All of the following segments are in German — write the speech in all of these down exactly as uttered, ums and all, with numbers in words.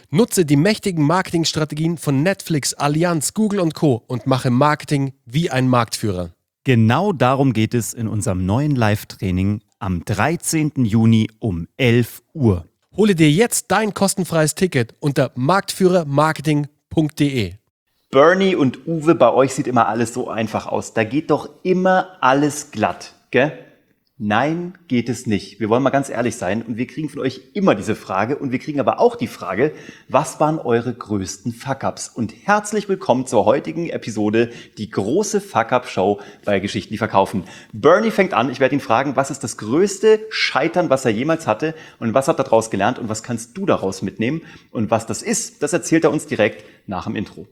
Nutze die mächtigen Marketingstrategien von Netflix, Allianz, Google und Co. und mache Marketing wie ein Marktführer. Genau darum geht es in unserem neuen Live-Training am dreizehnten Juni um elf Uhr. Hole dir jetzt dein kostenfreies Ticket unter marktführer marketing punkt de. Bernie und Uwe, bei euch sieht immer alles so einfach aus. Da geht doch immer alles glatt, gell? Nein, geht es nicht. Wir wollen mal ganz ehrlich sein und wir kriegen von euch immer diese Frage und wir kriegen aber auch die Frage, was waren eure größten Fuck-Ups? Und herzlich willkommen zur heutigen Episode, die große Fuck-Up-Show bei Geschichten, die verkaufen. Bernie fängt an, ich werde ihn fragen, was ist das größte Scheitern, was er jemals hatte und was hat er daraus gelernt und was kannst du daraus mitnehmen? Und was das ist, das erzählt er uns direkt nach dem Intro.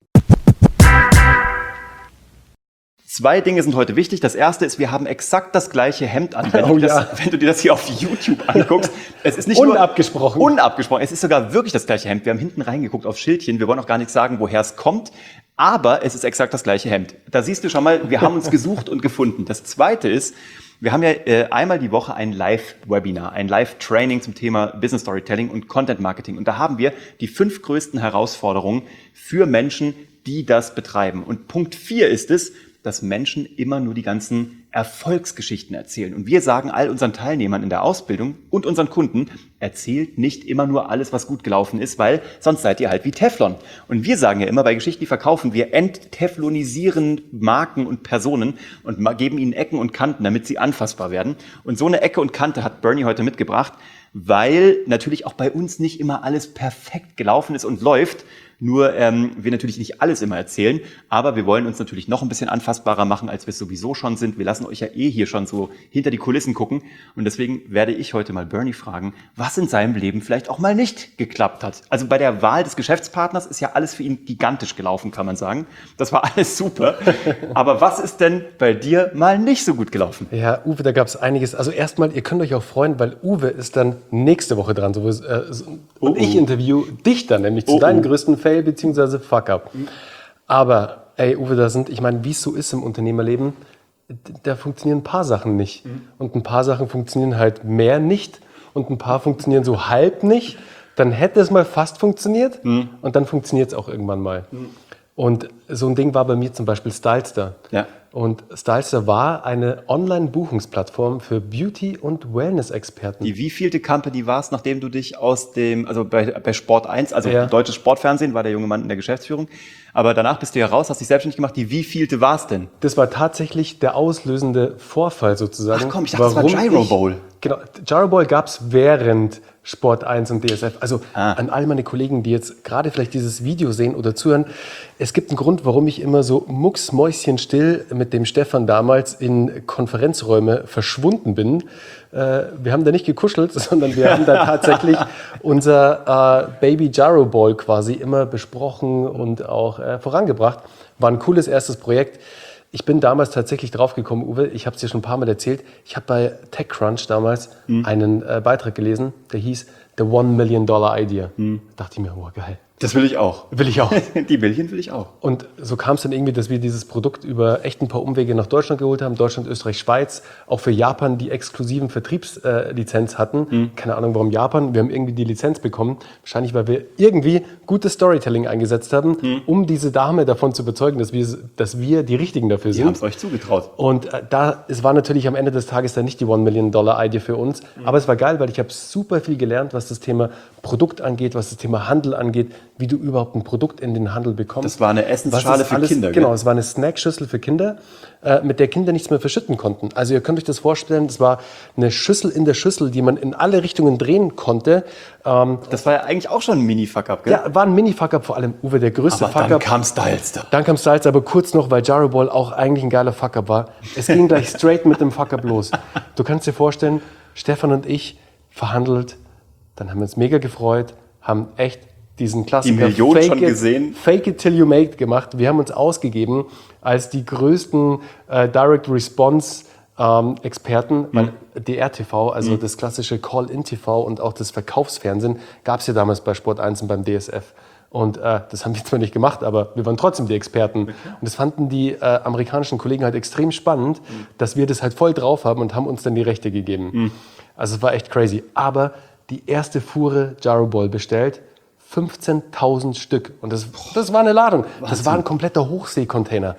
Zwei Dinge sind heute wichtig. Das erste ist, wir haben exakt das gleiche Hemd an. Wenn, Oh, du, das, ja. wenn du dir das hier auf YouTube anguckst, es ist nicht Unabgesprochen. nur unabgesprochen. Es ist sogar wirklich das gleiche Hemd. Wir haben hinten reingeguckt auf Schildchen. Wir wollen auch gar nicht sagen, woher es kommt. Aber es ist exakt das gleiche Hemd. Da siehst du schon mal, wir haben uns gesucht und gefunden. Das zweite ist, wir haben ja äh, einmal die Woche ein Live-Webinar, ein Live-Training zum Thema Business Storytelling und Content Marketing. Und da haben wir die fünf größten Herausforderungen für Menschen, die das betreiben. Und Punkt vier ist es, dass Menschen immer nur die ganzen Erfolgsgeschichten erzählen. Und wir sagen all unseren Teilnehmern in der Ausbildung und unseren Kunden, erzählt nicht immer nur alles, was gut gelaufen ist, weil sonst seid ihr halt wie Teflon. Und wir sagen ja immer, bei Geschichten, die verkaufen, wir entteflonisieren Marken und Personen und geben ihnen Ecken und Kanten, damit sie anfassbar werden. Und so eine Ecke und Kante hat Bernie heute mitgebracht, weil natürlich auch bei uns nicht immer alles perfekt gelaufen ist und läuft. Nur ähm, wir natürlich nicht alles immer erzählen, aber wir wollen uns natürlich noch ein bisschen anfassbarer machen, als wir es sowieso schon sind. Wir lassen euch ja eh hier schon so hinter die Kulissen gucken und deswegen werde ich heute mal Bernie fragen, was in seinem Leben vielleicht auch mal nicht geklappt hat. Also bei der Wahl des Geschäftspartners ist ja alles für ihn gigantisch gelaufen, kann man sagen. Das war alles super. Aber was ist denn bei dir mal nicht so gut gelaufen? Ja, Uwe, da gab es einiges. Also erstmal, ihr könnt euch auch freuen, weil Uwe ist dann nächste Woche dran. So, äh, so, Oh, und ich oh. interview dich dann nämlich zu Oh, deinen oh. größten Fail bzw. Fuck-Up. Aber, ey, Uwe, da sind, ich meine, wie es so ist im Unternehmerleben, da funktionieren ein paar Sachen nicht. Mhm. Und ein paar Sachen funktionieren halt mehr nicht und ein paar funktionieren so halb nicht. Dann hätte es mal fast funktioniert mhm. und dann funktioniert es auch irgendwann mal. Mhm. Und so ein Ding war bei mir zum Beispiel Stylester. Ja. Und Stylester war eine Online-Buchungsplattform für Beauty- und Wellness-Experten. Die wievielte Company war es, nachdem du dich aus dem, also bei, bei Sport eins, also Ja. deutsches Sportfernsehen, war der junge Mann in der Geschäftsführung, aber danach bist du ja raus, hast dich selbstständig gemacht. Die wievielte war es denn? Das war tatsächlich der auslösende Vorfall sozusagen. Ach komm, ich dachte, das war Gyro Bowl. Ich, genau, Gyro Bowl gab es während Sport eins und D S F. Also Ah. an all meine Kollegen, die jetzt gerade vielleicht dieses Video sehen oder zuhören, es gibt einen Grund, warum ich immer so mucksmäuschenstill mit dem Stefan damals in Konferenzräume verschwunden bin. Äh, wir haben da nicht gekuschelt, sondern wir haben da tatsächlich unser äh, Baby Gyro Ball quasi immer besprochen und auch äh, vorangebracht. War ein cooles erstes Projekt. Ich bin damals tatsächlich draufgekommen, Uwe, ich habe es dir schon ein paar Mal erzählt, ich habe bei TechCrunch damals mhm. einen äh, Beitrag gelesen, der hieß The One Million Dollar Idea. Mhm. Da dachte ich mir, oh geil. Das will ich auch. Will ich auch. Die Million will ich auch. Und so kam es dann irgendwie, dass wir dieses Produkt über echt ein paar Umwege nach Deutschland geholt haben. Deutschland, Österreich, Schweiz. Auch für Japan die exklusiven Vertriebslizenz äh, hatten. Mhm. Keine Ahnung, warum Japan. Wir haben irgendwie die Lizenz bekommen. Wahrscheinlich, weil wir irgendwie gutes Storytelling eingesetzt haben, mhm. um diese Dame davon zu überzeugen, dass wir, dass wir die Richtigen dafür Die sind. haben es euch zugetraut. Und äh, da, es war natürlich am Ende des Tages dann nicht die One Million Dollar Idee für uns. Mhm. Aber es war geil, weil ich habe super viel gelernt, was das Thema Produkt angeht, was das Thema Handel angeht, wie du überhaupt ein Produkt in den Handel bekommst. Das war eine Essensschale für alles, Kinder, Genau, gell? es war eine Snackschüssel für Kinder, äh, mit der Kinder nichts mehr verschütten konnten. Also ihr könnt euch das vorstellen, das war eine Schüssel in der Schüssel, die man in alle Richtungen drehen konnte. Ähm, Das war ja eigentlich auch schon ein Mini-Fuck-Up, gell? ja, war ein Mini-Fuck-Up, vor allem, Uwe, der größte aber dann Fuck-Up. kam Stylester. Dann kam Styles, aber kurz noch, weil Gyro Ball auch eigentlich ein geiler Fuck-Up war. Es ging gleich straight mit dem Fuck-Up los. Du kannst dir vorstellen, Stefan und ich verhandelt, dann haben wir uns mega gefreut, haben echt diesen Klassiker Die Million Fake schon it, gesehen. Fake it till you make it gemacht. Wir haben uns ausgegeben als die größten äh, Direct Response ähm, Experten, weil D R T V, also mhm. das klassische Call-in-T V und auch das Verkaufsfernsehen, gab es ja damals bei Sport eins und beim D S F. Und äh, das haben wir zwar nicht gemacht, aber wir waren trotzdem die Experten. Okay. Und das fanden die äh, amerikanischen Kollegen halt extrem spannend, mhm. dass wir das halt voll drauf haben und haben uns dann die Rechte gegeben. Mhm. Also es war echt crazy. Aber die erste Fuhre Gyro Ball bestellt, fünfzehntausend Stück. Und das, das war eine Ladung. Das war ein kompletter Hochseekontainer.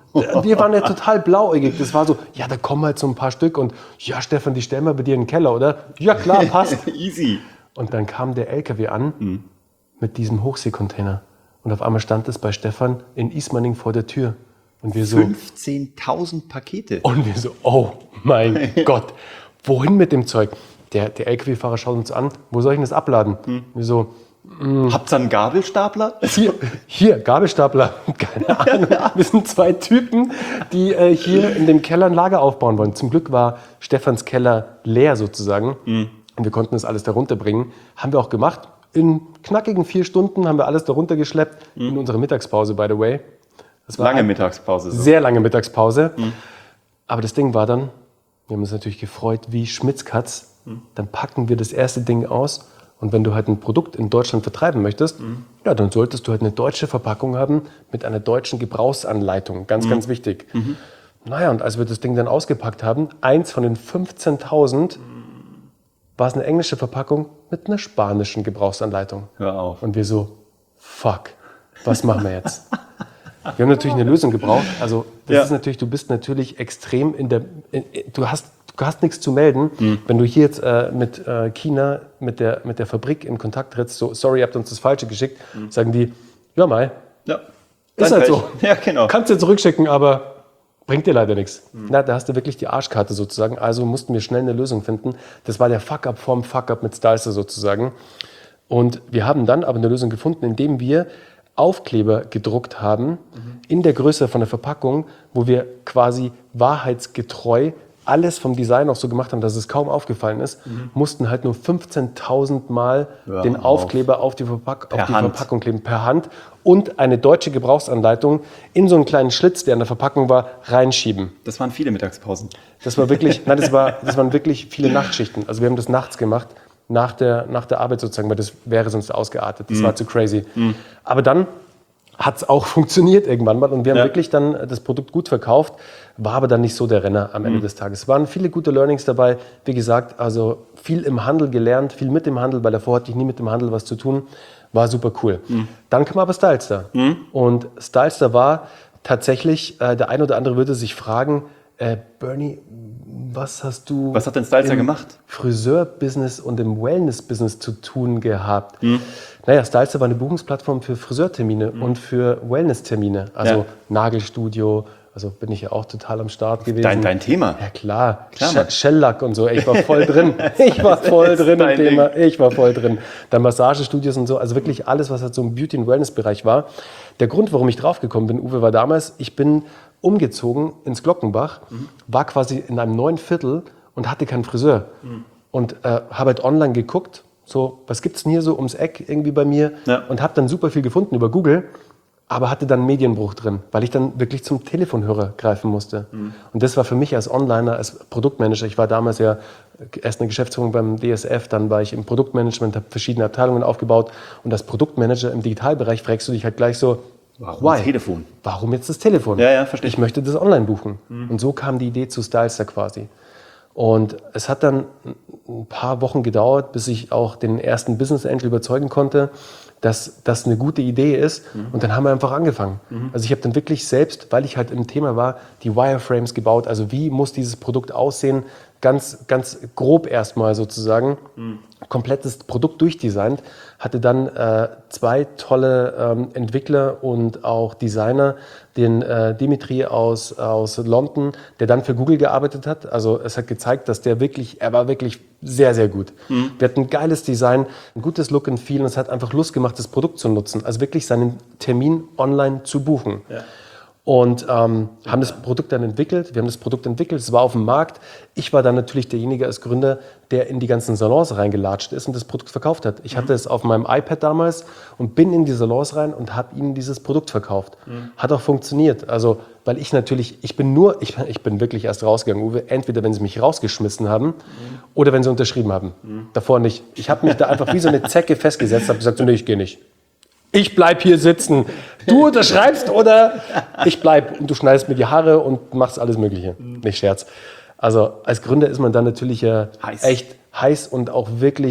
Wir waren ja total blauäugig. Das war so, ja, da kommen halt so ein paar Stück. Und ja, Stefan, die stellen wir bei dir in den Keller, oder? Ja, klar, passt. Easy. Und dann kam der L K W an mhm. mit diesem Hochseekontainer. Und auf einmal stand es bei Stefan in Ismaning vor der Tür. Und wir so, fünfzehntausend Pakete. Und wir so, oh mein Gott, wohin mit dem Zeug? Der, der L K W-Fahrer schaut uns an, wo soll ich denn das abladen? Hm. Wir so, mh, habt ihr einen Gabelstapler? Hier, hier Gabelstapler, keine Ahnung. Wir sind zwei Typen, die äh, hier in dem Keller ein Lager aufbauen wollen. Zum Glück war Stefans Keller leer sozusagen. Hm. Und wir konnten das alles da runterbringen. Haben wir auch gemacht. In knackigen vier Stunden haben wir alles da runtergeschleppt. Hm. In unserer Mittagspause, by the way. Das war lange Mittagspause. So. Sehr lange Mittagspause. Hm. Aber das Ding war dann, wir haben uns natürlich gefreut wie Schmitzkatz. Hm. Dann packen wir das erste Ding aus. Und wenn du halt ein Produkt in Deutschland vertreiben möchtest, hm. ja, dann solltest du halt eine deutsche Verpackung haben mit einer deutschen Gebrauchsanleitung. Ganz, hm. ganz wichtig. Mhm. Naja, und als wir das Ding dann ausgepackt haben, eins von den fünfzehntausend hm. war es eine englische Verpackung mit einer spanischen Gebrauchsanleitung. Hör auf. Und wir so, fuck, was machen wir jetzt? Wir haben natürlich eine Lösung gebraucht. Also das ja. ist natürlich, du bist natürlich extrem in der, in, du hast, du hast nichts zu melden. Mhm. Wenn du hier jetzt äh, mit äh, China, mit der, mit der Fabrik in Kontakt trittst, so, sorry, ihr habt uns das Falsche geschickt, mhm. sagen die, ja mal, ja. ist halt so. Ja, genau. Kannst du zurückschicken, aber bringt dir leider nichts. Mhm. Na, da hast du wirklich die Arschkarte sozusagen. Also mussten wir schnell eine Lösung finden. Das war der Fuck-up vorm Fuck-up mit Styler sozusagen. Und wir haben dann aber eine Lösung gefunden, indem wir Aufkleber gedruckt haben, mhm. in der Größe von der Verpackung, wo wir quasi wahrheitsgetreu alles vom Design auch so gemacht haben, dass es kaum aufgefallen ist, mhm. mussten halt nur fünfzehntausend Mal ja, den Aufkleber auf, auf, die, Verpack- auf die Verpackung kleben, per Hand, und eine deutsche Gebrauchsanleitung in so einen kleinen Schlitz, der in der Verpackung war, reinschieben. Das waren viele Mittagspausen. Das war wirklich, nein, das, war, das waren wirklich viele Nachtschichten. Also wir haben das nachts gemacht, nach der, nach der Arbeit sozusagen, weil das wäre sonst ausgeartet. Das mm. war zu crazy. Mm. Aber dann hat es auch funktioniert irgendwann mal und wir haben ja. wirklich dann das Produkt gut verkauft, war aber dann nicht so der Renner am Ende mm. des Tages. Es waren viele gute Learnings dabei. Wie gesagt, also viel im Handel gelernt, viel mit dem Handel, weil davor hatte ich nie mit dem Handel was zu tun. War super cool. Mm. Dann kam aber Stylester. Mm. Und Stylester war tatsächlich, äh, der ein oder andere würde sich fragen, äh, Bernie, was hast du Was hat denn Stylester gemacht? Friseur-Business und im Wellness-Business zu tun gehabt? Hm. Naja, Stylester war eine Buchungsplattform für Friseurtermine hm. und für Wellness-Termine. Also ja. Nagelstudio, also bin ich ja auch total am Start gewesen. Dein, dein Thema? Ja klar, klar Sch- Shellack und so, ich war voll drin. Ich war voll drin im Thema, ich war voll drin. Dann Massagestudios und so, also wirklich alles, was halt so im Beauty- und Wellness-Bereich war. Der Grund, warum ich draufgekommen bin, Uwe, war damals, ich bin umgezogen ins Glockenbach, mhm. war quasi in einem neuen Viertel und hatte keinen Friseur. Mhm. Und äh, habe halt online geguckt, so, was gibt's denn hier so ums Eck irgendwie bei mir? Ja. Und habe dann super viel gefunden über Google, aber hatte dann einen Medienbruch drin, weil ich dann wirklich zum Telefonhörer greifen musste. Mhm. Und das war für mich als Onliner, als Produktmanager, ich war damals ja erst eine Geschäftsführung beim D S F, dann war ich im Produktmanagement, habe verschiedene Abteilungen aufgebaut und als Produktmanager im Digitalbereich fragst du dich halt gleich so, Warum Why? das Telefon? Warum jetzt das Telefon? Ja, ja, verstehe. Ich möchte das online buchen. Mhm. Und so kam die Idee zu Stylester quasi. Und es hat dann ein paar Wochen gedauert, bis ich auch den ersten Business Angel überzeugen konnte, dass das eine gute Idee ist. Mhm. Und dann haben wir einfach angefangen. Mhm. Also ich habe dann wirklich selbst, weil ich halt im Thema war, die Wireframes gebaut. Also wie muss dieses Produkt aussehen? Ganz, ganz grob erstmal sozusagen. Mhm. Komplettes Produkt durchdesignt. Hatte dann äh, zwei tolle ähm, Entwickler und auch Designer, den äh, Dimitri aus, aus London, der dann für Google gearbeitet hat. Also es hat gezeigt, dass der wirklich, er war wirklich sehr, sehr gut. Mhm. Wir hatten ein geiles Design, ein gutes Look and Feel und es hat einfach Lust gemacht, das Produkt zu nutzen. Also wirklich seinen Termin online zu buchen. Ja. Und ähm, haben das Produkt dann entwickelt. Wir haben das Produkt entwickelt, es war auf dem Markt. Ich war dann natürlich derjenige als Gründer, der in die ganzen Salons reingelatscht ist und das Produkt verkauft hat. Ich mhm. hatte es auf meinem iPad damals und bin in die Salons rein und habe ihnen dieses Produkt verkauft. Mhm. Hat auch funktioniert. Also, weil ich natürlich, ich bin nur, ich, ich bin wirklich erst rausgegangen, Uwe, entweder wenn sie mich rausgeschmissen haben mhm. oder wenn sie unterschrieben haben. Mhm. Davor nicht. Ich habe mich da einfach wie so eine Zecke festgesetzt, habe gesagt, so, nee, ich gehe nicht. Ich bleib hier sitzen. Du unterschreibst oder ich bleib und du schneidest mir die Haare und machst alles Mögliche. Mhm. Nicht Scherz. Also als Gründer ist man dann natürlich ja heiß. echt heiß und auch wirklich,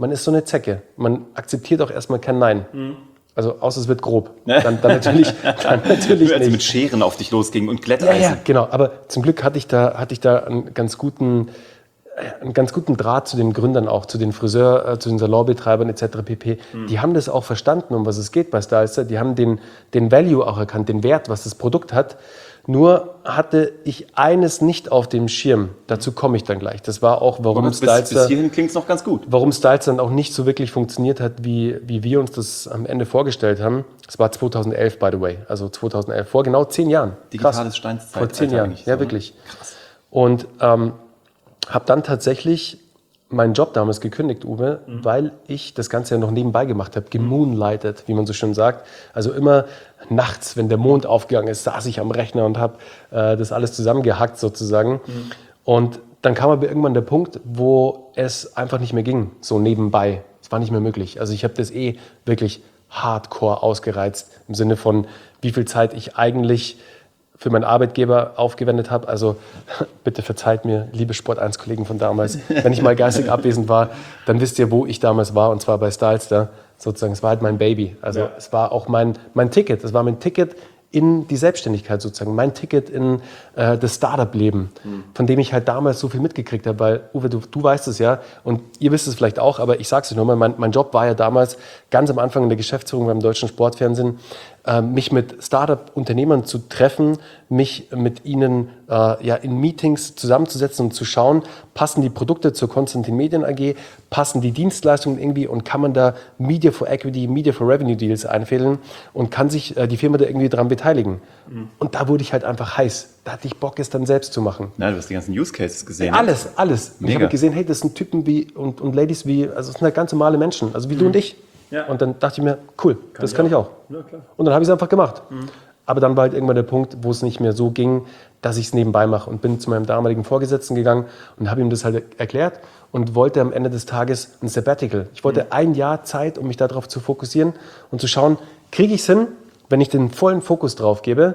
man ist so eine Zecke. Man akzeptiert auch erstmal kein Nein. Mhm. Also außer es wird grob. Dann, dann natürlich, dann natürlich als nicht. mit Scheren auf dich losging und Glätteisen. Ja, ja, genau. Aber zum Glück hatte ich da, hatte ich da einen ganz guten, einen ganz guten Draht zu den Gründern auch, zu den Friseur, äh, zu den Salonbetreibern et cetera pp. Mhm. Die haben das auch verstanden, um was es geht bei Stylester. Die haben den, den Value auch erkannt, den Wert, was das Produkt hat. Nur hatte ich eines nicht auf dem Schirm. Dazu komme ich dann gleich. Das war auch, warum bis, Stylester, bis hierhin klingt es noch ganz gut. Warum Stylester dann auch nicht so wirklich funktioniert hat, wie, wie wir uns das am Ende vorgestellt haben. Das war zweitausendelf, by the way. Also zweitausendelf, vor genau zehn Jahren. Digitales Steinzeit. Vor zehn Jahren, so, ja ne? wirklich. Krass. Und ähm, habe dann tatsächlich meinen Job damals gekündigt, Uwe, mhm. weil ich das Ganze ja noch nebenbei gemacht habe, gemoonlighted, wie man so schön sagt. Also immer nachts, wenn der Mond aufgegangen ist, saß ich am Rechner und habe äh, das alles zusammengehackt sozusagen. Mhm. Und dann kam aber irgendwann der Punkt, wo es einfach nicht mehr ging, so nebenbei. Es war nicht mehr möglich. Also ich habe das eh wirklich hardcore ausgereizt, im Sinne von, wie viel Zeit ich eigentlich für meinen Arbeitgeber aufgewendet habe. Also bitte verzeiht mir, liebe Sport eins Kollegen von damals, wenn ich mal geistig abwesend war, dann wisst ihr, wo ich damals war, und zwar bei Stylester. Sozusagen, es war halt mein Baby. Also ja. es war auch mein, mein Ticket. Es war mein Ticket in die Selbstständigkeit sozusagen, mein Ticket in äh, das Startup-Leben, mhm. von dem ich halt damals so viel mitgekriegt habe, weil, Uwe, du, du weißt es ja und ihr wisst es vielleicht auch, aber ich sag's euch nochmal, mein, mein Job war ja damals ganz am Anfang in der Geschäftsführung beim Deutschen Sportfernsehen, äh, mich mit Startup-Unternehmern zu treffen, mich mit ihnen äh, ja, in Meetings zusammenzusetzen und zu schauen, passen die Produkte zur Konstantin Medien A G, passen die Dienstleistungen irgendwie und kann man da Media for Equity, Media for Revenue Deals einfädeln und kann sich äh, die Firma da irgendwie dran beteiligen. Mhm. Und da wurde ich halt einfach heiß. Da hatte ich Bock, es dann selbst zu machen. Na, du hast die ganzen Use Cases gesehen. Alles, alles. Mega. Ich habe gesehen, hey, das sind Typen wie und, und Ladies wie, also das sind halt ganz normale Menschen, also wie mhm. du und ich. Ja. Und dann dachte ich mir, cool, kann das kann ich auch. Ich auch. Ja, klar. Und dann habe ich es einfach gemacht. Mhm. Aber dann war halt irgendwann der Punkt, wo es nicht mehr so ging, dass ich es nebenbei mache und bin zu meinem damaligen Vorgesetzten gegangen und habe ihm das halt erklärt und wollte am Ende des Tages ein Sabbatical. Ich wollte mhm. ein Jahr Zeit, um mich darauf zu fokussieren und zu schauen, kriege ich es hin, wenn ich den vollen Fokus drauf gebe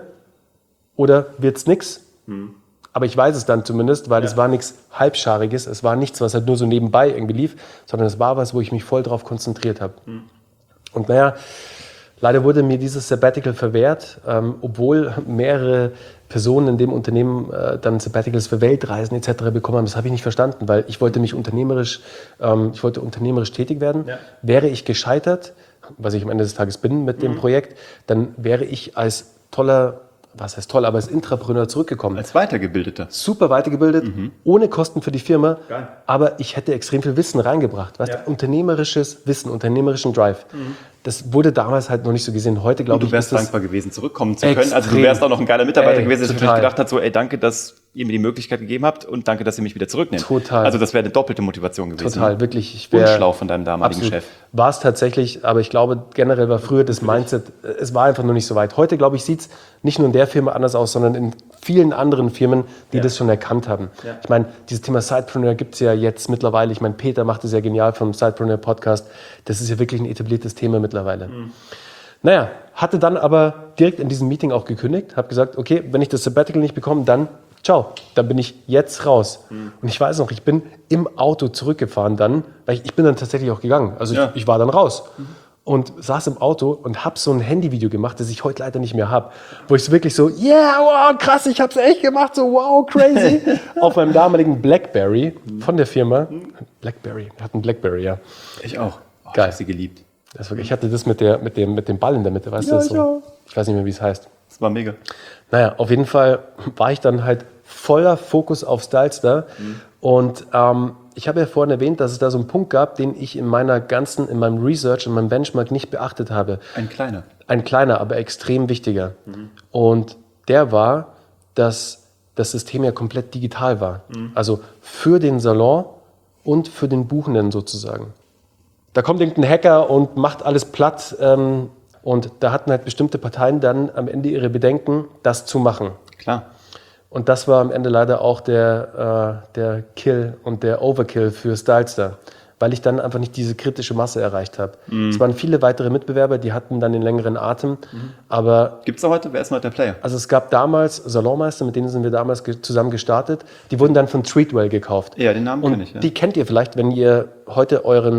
oder wird es nichts? Mhm. Aber ich weiß es dann zumindest, weil ja. es war nichts Halbschariges, es war nichts, was halt nur so nebenbei irgendwie lief, sondern es war was, wo ich mich voll drauf konzentriert habe. Mhm. Und naja, leider wurde mir dieses Sabbatical verwehrt, ähm, obwohl mehrere Personen in dem Unternehmen äh, dann Sabbaticals für Weltreisen et cetera bekommen haben. Das habe ich nicht verstanden, weil ich wollte mich unternehmerisch, ähm, ich wollte unternehmerisch tätig werden. Ja. Wäre ich gescheitert, was ich am Ende des Tages bin mit mhm. dem Projekt, dann wäre ich als toller, was heißt toll, aber als Intrapreneur zurückgekommen. Als Weitergebildeter. Super weitergebildet, mhm. ohne Kosten für die Firma, geil. Aber ich hätte extrem viel Wissen reingebracht. Weißt ja. du, unternehmerisches Wissen, unternehmerischen Drive. Mhm. Das wurde damals halt noch nicht so gesehen. Heute glaube ich, du wärst dankbar gewesen, zurückkommen zu können. Also du wärst auch noch ein geiler Mitarbeiter ey, gewesen, der sich vielleicht gedacht hat, so, ey, danke, dass ihr mir die Möglichkeit gegeben habt und danke, dass ihr mich wieder zurücknehmt. Total. Also das wäre eine doppelte Motivation gewesen. Total, wirklich. Ich wär unschlau von deinem damaligen absolut. Chef. War es tatsächlich, aber ich glaube, generell war früher das Mindset, es war einfach noch nicht so weit. Heute, glaube ich, sieht es nicht nur in der Firma anders aus, sondern in vielen anderen Firmen, die ja. das schon erkannt haben. Ja. Ich meine, dieses Thema Sidepreneur gibt es ja jetzt mittlerweile. Ich meine, Peter macht es ja genial vom Sidepreneur Podcast. Das ist ja wirklich ein etabliertes Thema mittlerweile. Mhm. Naja, hatte dann aber direkt in diesem Meeting auch gekündigt, habe gesagt, okay, wenn ich das Sabbatical nicht bekomme, dann ciao, dann bin ich jetzt raus. Mhm. Und ich weiß noch, ich bin im Auto zurückgefahren dann, weil ich, ich bin dann tatsächlich auch gegangen. Also ja. ich, ich war dann raus. Mhm. Und saß im Auto und habe so ein Handyvideo gemacht, das ich heute leider nicht mehr habe, wo ich so wirklich so, yeah, wow, krass, ich habe es echt gemacht, so wow, crazy, auf meinem damaligen Blackberry von der Firma. Blackberry, wir hatten Blackberry, ja. Ich auch. Oh, geil. Ich habe sie geliebt. Das war, ich hatte das mit, der, mit, dem, mit dem Ball in der Mitte, weißt ja, du? So. Ich weiß nicht mehr, wie es heißt. Das war mega. Naja, auf jeden Fall war ich dann halt voller Fokus auf Stylester. Mhm. Und ähm, ich habe ja vorhin erwähnt, dass es da so einen Punkt gab, den ich in meiner ganzen, in meinem Research, in meinem Benchmark nicht beachtet habe. Ein kleiner. Ein kleiner, aber extrem wichtiger. Mhm. Und der war, dass das System ja komplett digital war. Mhm. Also für den Salon und für den Buchenden sozusagen. Da kommt irgendein Hacker und macht alles platt. Ähm, und da hatten halt bestimmte Parteien dann am Ende ihre Bedenken, das zu machen. Klar. Und das war am Ende leider auch der, äh, der Kill und der Overkill für Stylester, weil ich dann einfach nicht diese kritische Masse erreicht habe. Mhm. Es waren viele weitere Mitbewerber, die hatten dann den längeren Atem. Mhm. Aber gibt es da heute? Wer ist noch der Player? Also es gab damals Salonmeister, mit denen sind wir damals ge- zusammen gestartet. Die wurden dann von Treatwell gekauft. Ja, den Namen kenne ich. Ja. Die kennt ihr vielleicht, wenn ihr heute euren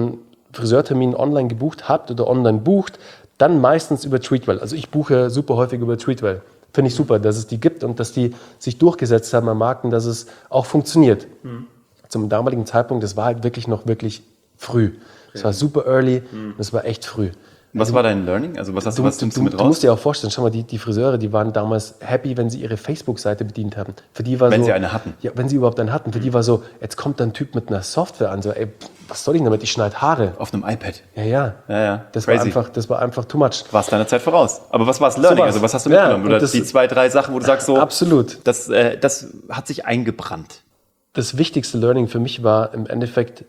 Friseurtermin online gebucht habt oder online bucht, dann meistens über Treatwell. Also ich buche super häufig über Treatwell. Finde ich super, dass es die gibt und dass die sich durchgesetzt haben am Markt und dass es auch funktioniert. Mhm. Zum damaligen Zeitpunkt, das war halt wirklich noch wirklich früh. Es war super early, mhm. und es war echt früh. Was war dein Learning? Also was hast du, du, was du, du mit raus? Du musst dir auch vorstellen, schau mal, die, die Friseure, die waren damals happy, wenn sie ihre Facebook-Seite bedient haben. Für die war wenn so, sie eine hatten. Ja, wenn sie überhaupt eine hatten. Für mhm. die war so, jetzt kommt da ein Typ mit einer Software an, so, ey, was soll ich damit? Ich schneide Haare. Auf einem iPad. Ja, ja. ja, ja. Das, war einfach, das war einfach too much. Warst deiner Zeit voraus. Aber was war das Learning? So was. Also was hast du mitgenommen? Ja, Oder das, die zwei, drei Sachen, wo du sagst so, absolut. Das, äh, das hat sich eingebrannt. Das wichtigste Learning für mich war im Endeffekt,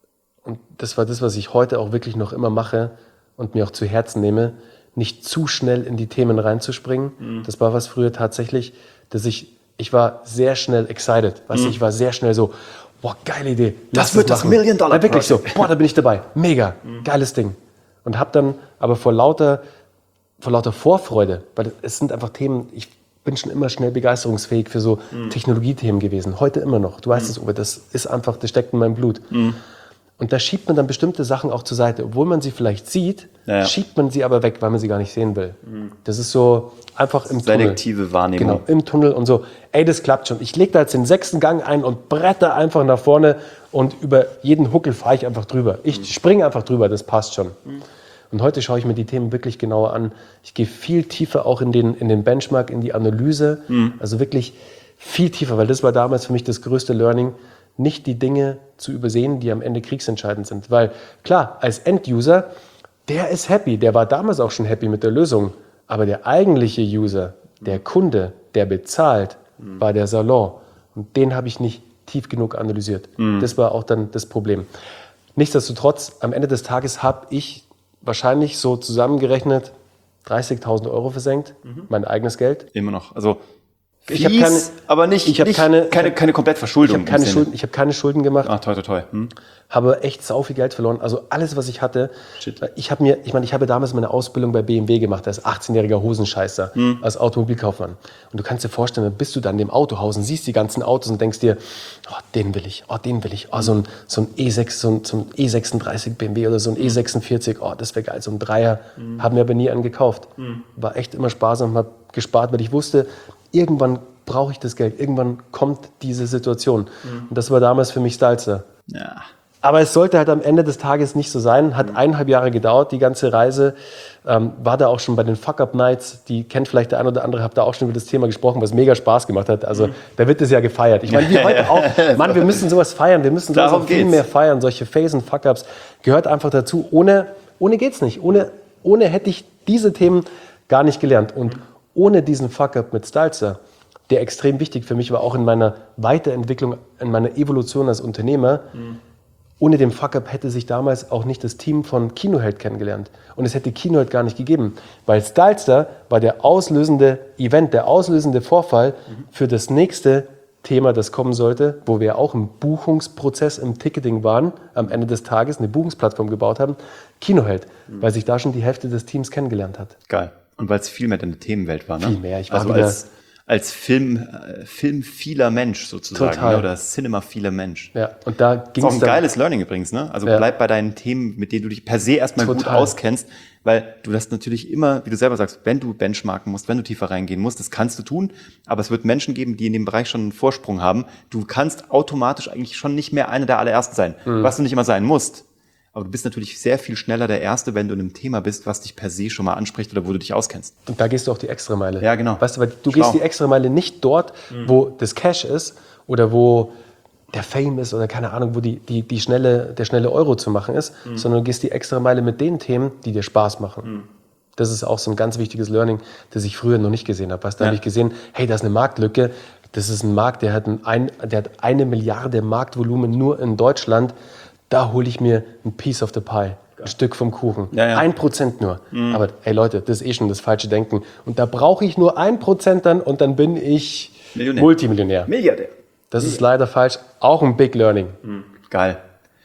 und das war das, was ich heute auch wirklich noch immer mache und mir auch zu Herzen nehme, nicht zu schnell in die Themen reinzuspringen. Mhm. Das war was früher tatsächlich, dass ich, ich war sehr schnell excited. Weißt du, mhm. ich war sehr schnell so, boah, geile Idee. Das wird das Million-Dollar-Projekt. Ja, wirklich so, boah, da bin ich dabei. Mega, mhm. geiles Ding. Und hab dann aber vor lauter, vor lauter Vorfreude, weil es sind einfach Themen, ich bin schon immer schnell begeisterungsfähig für so mhm. Technologiethemen gewesen. Heute immer noch. Du weißt mhm. es, Uwe, das ist einfach, das steckt in meinem Blut. Mhm. Und da schiebt man dann bestimmte Sachen auch zur Seite. Obwohl man sie vielleicht sieht, ja, ja. schiebt man sie aber weg, weil man sie gar nicht sehen will. Mhm. Das ist so einfach im Tunnel. Selektive Wahrnehmung. Genau, im Tunnel und so, ey, das klappt schon. Ich lege da jetzt den sechsten Gang ein und bretter einfach nach vorne und über jeden Huckel fahre ich einfach drüber. Ich mhm. springe einfach drüber, das passt schon. Mhm. Und heute schaue ich mir die Themen wirklich genauer an. Ich gehe viel tiefer auch in den, in den Benchmark, in die Analyse. Mhm. Also wirklich viel tiefer, weil das war damals für mich das größte Learning, nicht die Dinge zu übersehen, die am Ende kriegsentscheidend sind. Weil klar, als End-User, der ist happy, der war damals auch schon happy mit der Lösung. Aber der eigentliche User, der Kunde, der bezahlt, mhm. war der Salon. Und den habe ich nicht tief genug analysiert. Mhm. Das war auch dann das Problem. Nichtsdestotrotz, am Ende des Tages habe ich wahrscheinlich so zusammengerechnet dreißigtausend Euro versenkt, mhm. mein eigenes Geld. Immer noch, also ich habe keine, aber nicht, ich habe keine, keine, keine Komplettverschuldung. Ich habe keine Schulden, ich habe keine Schulden gemacht. Ah, toll, toll, toll. Hm. Habe echt sau viel Geld verloren. Also alles, was ich hatte. Shit. Ich habe mir, ich meine, ich habe damals meine Ausbildung bei B M W gemacht als achtzehnjähriger Hosenscheißer, hm. als Automobilkaufmann. Und du kannst dir vorstellen, dann bist du dann in dem Autohaus und siehst die ganzen Autos und denkst dir, oh, den will ich, oh, den will ich, oh, so ein, so ein E sechs, so ein, so ein E sechsunddreißig B M W oder so ein E sechsundvierzig, oh, das wäre geil, so ein Dreier. Hm. Haben wir aber nie einen gekauft. Hm. War echt immer sparsam, habe gespart, weil ich wusste, irgendwann brauche ich das Geld. Irgendwann kommt diese Situation. Mhm. Und das war damals für mich Stylester. Ja. Aber es sollte halt am Ende des Tages nicht so sein. Hat mhm. eineinhalb Jahre gedauert, die ganze Reise. Ähm, war da auch schon bei den Fuck-Up-Nights. Die kennt vielleicht der ein oder andere. Habe da auch schon über das Thema gesprochen, was mega Spaß gemacht hat. Also mhm. da wird es ja gefeiert. Ich meine, wie heute auch. Mann, wir müssen sowas feiern. Wir müssen sowas auch viel mehr feiern. Solche Phasen, Fuck-Ups gehört einfach dazu. Ohne, ohne geht's nicht. Ohne, ohne hätte ich diese Themen gar nicht gelernt. Und mhm. ohne diesen Fuck-Up mit Stylester, der extrem wichtig für mich war, auch in meiner Weiterentwicklung, in meiner Evolution als Unternehmer. Mhm. Ohne den Fuck-Up hätte sich damals auch nicht das Team von Kinoheld kennengelernt. Und es hätte Kinoheld gar nicht gegeben. Weil Stylester war der auslösende Event, der auslösende Vorfall mhm. für das nächste Thema, das kommen sollte, wo wir auch im Buchungsprozess, im Ticketing waren, am Ende des Tages eine Buchungsplattform gebaut haben. Kinoheld, mhm. weil sich da schon die Hälfte des Teams kennengelernt hat. Geil. Und weil es viel mehr deine Themenwelt war, ne? Viel mehr. Ich war also wieder als als Film, äh, filmphiler Mensch sozusagen, Total. Ne? Oder cinema-vieler Mensch. Ja, und da ging's ist auch ein geiles Learning übrigens, ne? Also ja. bleib bei deinen Themen, mit denen du dich per se erstmal Total. gut auskennst, weil du das natürlich immer, wie du selber sagst, wenn du benchmarken musst, wenn du tiefer reingehen musst, das kannst du tun, aber es wird Menschen geben, die in dem Bereich schon einen Vorsprung haben. Du kannst automatisch eigentlich schon nicht mehr einer der allerersten sein, mhm. was du nicht immer sein musst. Aber du bist natürlich sehr viel schneller der Erste, wenn du in einem Thema bist, was dich per se schon mal anspricht oder wo du dich auskennst. Und da gehst du auch die Extrameile. Ja, genau. Weißt du, weil du Schlau. gehst die Extrameile nicht dort, mhm. wo das Cash ist oder wo der Fame ist oder keine Ahnung, wo die, die, die schnelle, der schnelle Euro zu machen ist, mhm. sondern du gehst die Extrameile mit den Themen, die dir Spaß machen. Mhm. Das ist auch so ein ganz wichtiges Learning, das ich früher noch nicht gesehen habe. Weißt, da ja. habe ich gesehen, hey, da ist eine Marktlücke. Das ist ein Markt, der hat, ein, der hat eine Milliarde Marktvolumen nur in Deutschland. Da hole ich mir ein Piece of the pie, ein Stück vom Kuchen. Ja, ja. Ein Prozent nur. Mhm. Aber hey Leute, das ist eh schon das falsche Denken. Und da brauche ich nur ein Prozent dann und dann bin ich Millionär. Multimillionär. Milliardär. Das ist leider falsch. Auch ein Big Learning. Mhm. Geil.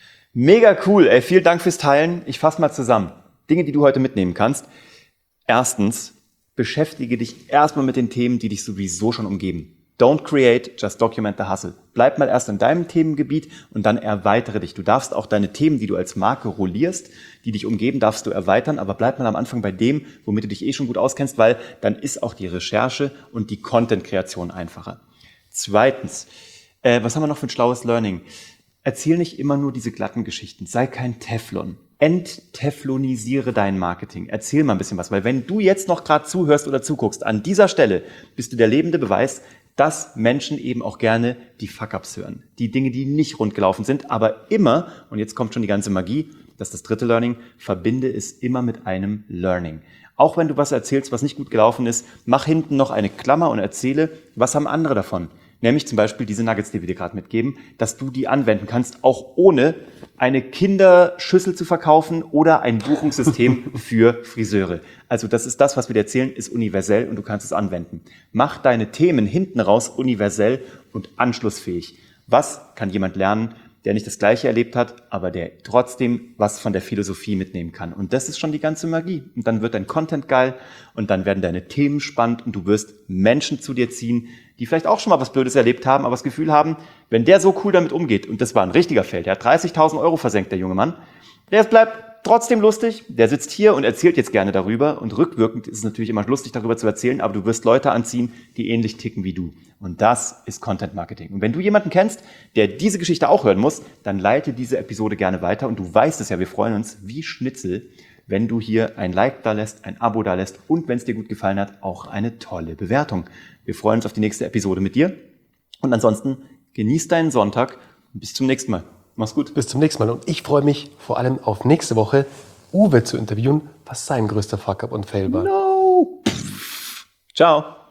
Mega cool. Ey, vielen Dank fürs Teilen. Ich fasse mal zusammen. Dinge, die du heute mitnehmen kannst. Erstens, beschäftige dich erstmal mit den Themen, die dich sowieso schon umgeben. Don't create, just document the hustle. Bleib mal erst in deinem Themengebiet und dann erweitere dich. Du darfst auch deine Themen, die du als Marke rollierst, die dich umgeben, darfst du erweitern, aber bleib mal am Anfang bei dem, womit du dich eh schon gut auskennst, weil dann ist auch die Recherche und die Content-Kreation einfacher. Zweitens, äh, was haben wir noch für ein schlaues Learning? Erzähl nicht immer nur diese glatten Geschichten. Sei kein Teflon. Entteflonisiere dein Marketing. Erzähl mal ein bisschen was, weil wenn du jetzt noch gerade zuhörst oder zuguckst, an dieser Stelle bist du der lebende Beweis, dass Menschen eben auch gerne die Fuck-Ups hören. Die Dinge, die nicht rund gelaufen sind, aber immer, und jetzt kommt schon die ganze Magie, das ist das dritte Learning, verbinde es immer mit einem Learning. Auch wenn du was erzählst, was nicht gut gelaufen ist, mach hinten noch eine Klammer und erzähle, was haben andere davon. Nämlich zum Beispiel diese Nuggets, die wir dir gerade mitgeben, dass du die anwenden kannst, auch ohne eine Kinderschüssel zu verkaufen oder ein Buchungssystem für Friseure. Also das ist das, was wir dir erzählen, ist universell und du kannst es anwenden. Mach deine Themen hinten raus universell und anschlussfähig. Was kann jemand lernen, der nicht das Gleiche erlebt hat, aber der trotzdem was von der Philosophie mitnehmen kann? Und das ist schon die ganze Magie. Und dann wird dein Content geil und dann werden deine Themen spannend und du wirst Menschen zu dir ziehen, die vielleicht auch schon mal was Blödes erlebt haben, aber das Gefühl haben, wenn der so cool damit umgeht, und das war ein richtiger Fail, der hat dreißigtausend Euro versenkt, der junge Mann, der bleibt trotzdem lustig, der sitzt hier und erzählt jetzt gerne darüber und rückwirkend ist es natürlich immer lustig, darüber zu erzählen, aber du wirst Leute anziehen, die ähnlich ticken wie du. Und das ist Content Marketing. Und wenn du jemanden kennst, der diese Geschichte auch hören muss, dann leite diese Episode gerne weiter und du weißt es ja, wir freuen uns wie Schnitzel, wenn du hier ein Like da lässt, ein Abo da lässt und wenn es dir gut gefallen hat, auch eine tolle Bewertung. Wir freuen uns auf die nächste Episode mit dir und ansonsten genieß deinen Sonntag und bis zum nächsten Mal. Mach's gut. Bis zum nächsten Mal. Und ich freue mich vor allem auf nächste Woche, Uwe zu interviewen, was sein größter Fuck-up und Fail war. No. Ciao.